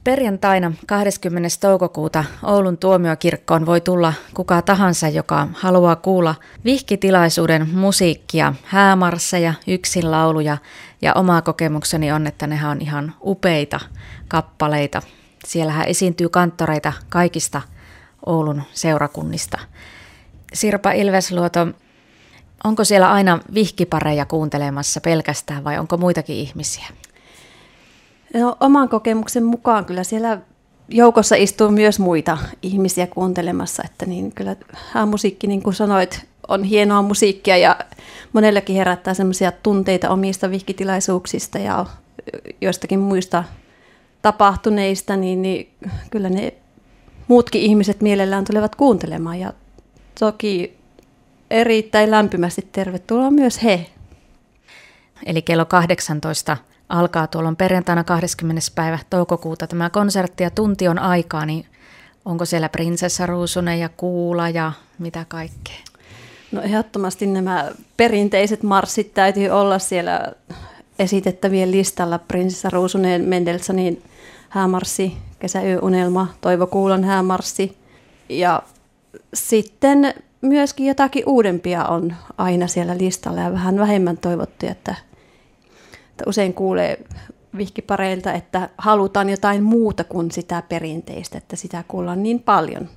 Perjantaina 20. toukokuuta Oulun tuomiokirkkoon voi tulla kuka tahansa, joka haluaa kuulla vihkitilaisuuden musiikkia, häämarsseja, yksinlauluja ja oma kokemukseni on, että nehän on ihan upeita kappaleita. Siellähän esiintyy kanttoreita kaikista Oulun seurakunnista. Sirpa Ilvesluoto, onko siellä aina vihkipareja kuuntelemassa pelkästään vai onko muitakin ihmisiä? No, oman kokemuksen mukaan kyllä siellä joukossa istuu myös muita ihmisiä kuuntelemassa, että niin kyllä häämusiikki, niin kuin sanoit, on hienoa musiikkia ja monellakin herättää semmoisia tunteita omista vihkitilaisuuksista ja joistakin muista tapahtuneista, niin kyllä ne muutkin ihmiset mielellään tulevat kuuntelemaan ja toki erittäin lämpimästi tervetuloa myös he. Eli kello 18 alkaa tuolloin perjantaina 20. päivä toukokuuta tämä konsertti ja tunti on aikaa, niin onko siellä Prinsessa Ruusunen ja Kuula ja mitä kaikkea? No ehdottomasti nämä perinteiset marssit täytyy olla siellä esitettävien listalla. Prinsessa Ruusunen, Mendelssohnin häämarssi, Kesäyöunelma, Toivo Kuulan häämarssi ja sitten myöskin jotakin uudempia on aina siellä listalla ja vähän vähemmän toivottuja, että usein kuulee vihkipareilta, että halutaan jotain muuta kuin sitä perinteistä, että sitä kuullaan niin paljon.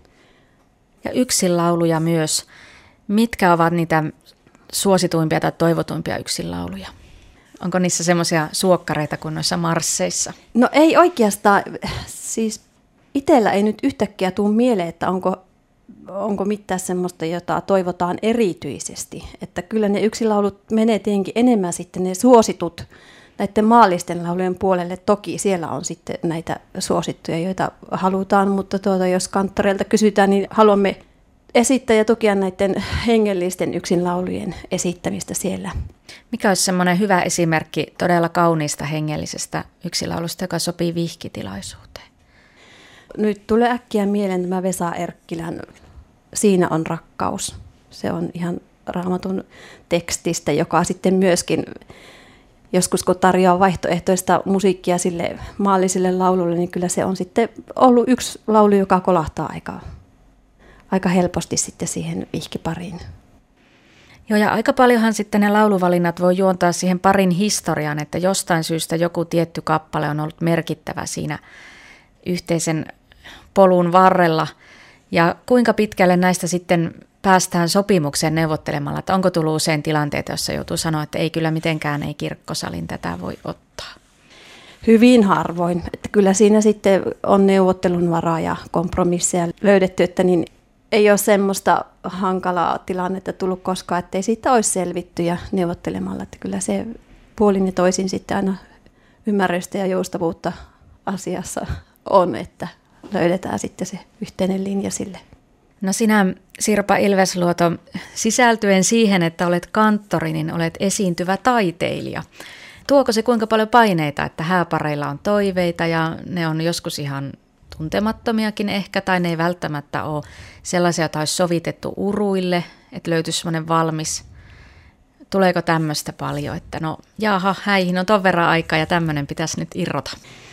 Ja yksinlauluja myös. Mitkä ovat niitä suosituimpia tai toivotuimpia yksinlauluja? Onko niissä semmoisia suokkareita kuin noissa marsseissa? No ei oikeastaan. Siis itsellä ei nyt yhtäkkiä tule mieleen, että onko mitään semmoista, jota toivotaan erityisesti. Että kyllä ne yksinlaulut menee tietenkin enemmän sitten ne suositut näiden maallisten laulujen puolelle. Toki siellä on sitten näitä suosittuja, joita halutaan, mutta jos kanttoreilta kysytään, niin haluamme esittää ja tukea näiden hengellisten yksinlaulujen esittämistä siellä. Mikä olisi semmoinen hyvä esimerkki todella kauniista hengellisestä yksinlaulusta, joka sopii vihkitilaisuuteen? Nyt tulee äkkiä mieleen tämä Vesa Erkkilän Siinä on rakkaus. Se on ihan Raamatun tekstistä, joka sitten myöskin joskus kun tarjoaa vaihtoehtoista musiikkia sille maalliselle laululle, niin kyllä se on sitten ollut yksi laulu, joka kolahtaa aika helposti sitten siihen vihkipariin. Joo, ja aika paljonhan sitten ne lauluvalinnat voi juontaa siihen parin historiaan, että jostain syystä joku tietty kappale on ollut merkittävä siinä yhteisen polun varrella. Ja kuinka pitkälle näistä sitten päästään sopimukseen neuvottelemalla, että onko tullut usein tilanteita, jossa joutuu sanoa, että ei kyllä mitenkään ei kirkkosalin tätä voi ottaa? Hyvin harvoin. Että kyllä siinä sitten on neuvottelun varaa ja kompromisseja löydetty, että niin ei ole semmoista hankalaa tilannetta tullut koskaan, ettei siitä olisi selvitty ja neuvottelemalla. Että kyllä se puolin ja toisin sitten aina ymmärrystä ja joustavuutta asiassa on, että löydetään sitten se yhteinen linja sille. No sinä, Sirpa Ilvesluoto, sisältyen siihen, että olet kanttori, niin olet esiintyvä taiteilija. Tuoko se kuinka paljon paineita, että hääpareilla on toiveita ja ne on joskus ihan tuntemattomiakin ehkä, tai ne ei välttämättä ole sellaisia, joita olisi sovitettu uruille, että löytyisi semmoinen valmis. Tuleeko tämmöistä paljon, että no jaha, häihin on ton verran aikaa ja tämmöinen pitäisi nyt irrota?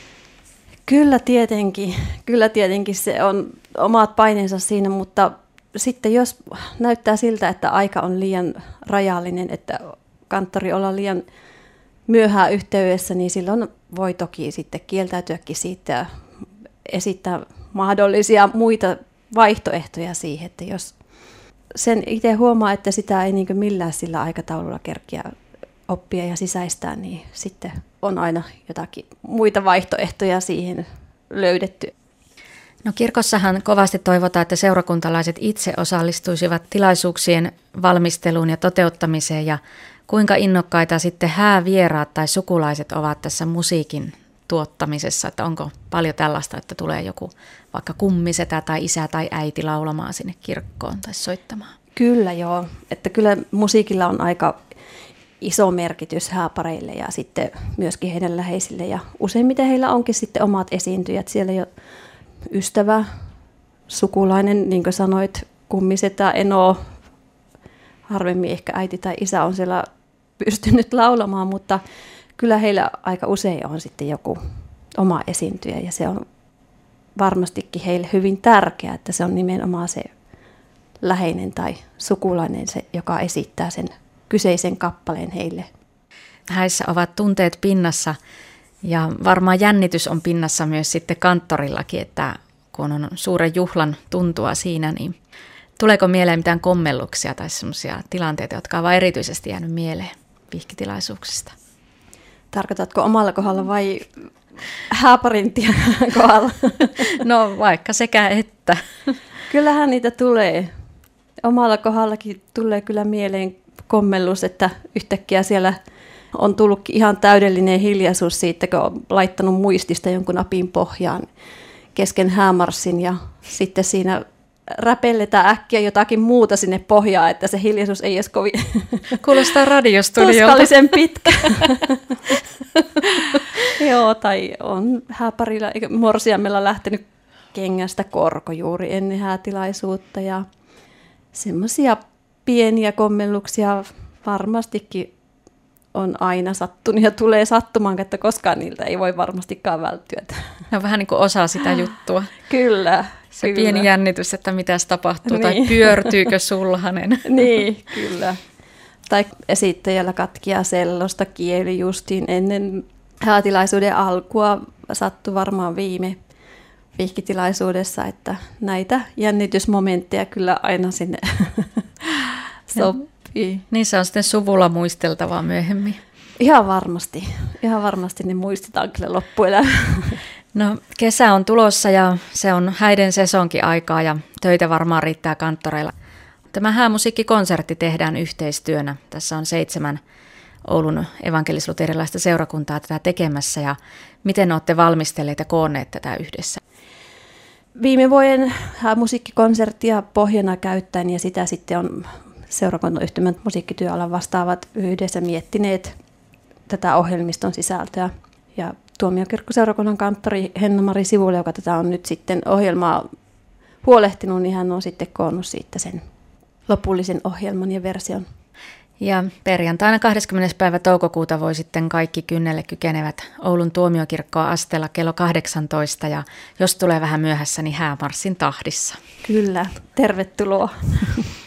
Kyllä tietenkin se on omat paineensa siinä, mutta sitten jos näyttää siltä, että aika on liian rajallinen, että kanttori olla liian myöhään yhteydessä, niin silloin voi toki sitten kieltäytyäkin siitä ja esittää mahdollisia muita vaihtoehtoja siihen, että jos sen itse huomaa, että sitä ei niin kuin millään sillä aikataululla kerkiä oppia ja sisäistää, niin sitten on aina jotakin muita vaihtoehtoja siihen löydetty. No kirkossahan kovasti toivotaan, että seurakuntalaiset itse osallistuisivat tilaisuuksien valmisteluun ja toteuttamiseen ja kuinka innokkaita sitten häävieraat tai sukulaiset ovat tässä musiikin tuottamisessa, että onko paljon tällaista, että tulee joku vaikka kummisetä tai isä tai äiti laulamaan sinne kirkkoon tai soittamaan? Kyllä joo, että kyllä musiikilla on aika iso merkitys hääpareille ja sitten myöskin heidän läheisille ja useimmiten heillä onkin sitten omat esiintyjät, siellä jo ystävä, sukulainen, niin kuin sanoit, kummisetä, eno, harvemmin ehkä äiti tai isä on siellä pystynyt laulamaan, mutta kyllä heillä aika usein on sitten joku oma esiintyjä ja se on varmastikin heille hyvin tärkeä, että se on nimenomaan se läheinen tai sukulainen, se, joka esittää sen kyseisen kappaleen heille. Häissä ovat tunteet pinnassa ja varmaan jännitys on pinnassa myös sitten kanttorillakin, että kun on suuren juhlan tuntua siinä, niin tuleeko mieleen mitään kommelluksia tai sellaisia tilanteita, jotka ovat erityisesti jäänyt mieleen vihkitilaisuuksista? Tarkoitatko omalla kohdalla vai hääparintien kohdalla? No vaikka sekä että. Kyllähän niitä tulee. Omalla kohdallakin tulee kyllä mieleen kommellus, että yhtäkkiä siellä on tullutkin ihan täydellinen hiljaisuus siitä, kun on laittanut muistista jonkun apin pohjaan kesken häämarssin ja sitten siinä räpelletään äkkiä jotakin muuta sinne pohjaan, että se hiljaisuus ei edes kovin kuulostaa radiostudiolta. tuskallisen pitkä. Joo, tai on hääparilla, morsiamella lähtenyt kengästä korko juuri ennen häätilaisuutta ja semmoisia pieniä kommelluksia varmastikin on aina sattunut ja tulee sattumaan, että koskaan niiltä ei voi varmastikaan välttyä. Ne on vähän niin kuin osa sitä juttua. Kyllä. Se pieni jännitys, että mitäs tapahtuu tai pyörtyykö sulhanen. Niin, kyllä. Tai esittäjällä katkia sellosta kieli justiin ennen häätilaisuuden alkua. Sattui varmaan viime vihkitilaisuudessa, että näitä jännitysmomentteja kyllä aina sinne sopii. Niin se on sitten suvulla muisteltavaa myöhemmin. Ihan varmasti ne muistetaan kyllä loppuelämä. No kesä on tulossa ja se on häiden sesonkin aikaa ja töitä varmaan riittää kanttoreilla. Tämä häämusiikkikonsertti tehdään yhteistyönä. Tässä on 7 Oulun evankelis-luterilaista seurakuntaa tätä tekemässä ja miten olette valmistelleet ja koonneet tätä yhdessä? Viime vuoden häämusiikkikonserttia pohjana käyttäen ja sitä sitten on seurakuntayhtymän musiikkityöalan vastaavat yhdessä miettineet tätä ohjelmiston sisältöä. Ja Tuomiokirkkoseurakunnan kanttori Henna-Mari Sivula, joka tätä on nyt sitten ohjelmaa huolehtinut, niin hän on sitten koonnut siitä sen lopullisen ohjelman ja version. Ja perjantaina 20. päivä toukokuuta voi sitten kaikki kynnelle kykenevät Oulun tuomiokirkkoa astella kello 18 ja jos tulee vähän myöhässä, niin häämarssin tahdissa. Kyllä, tervetuloa.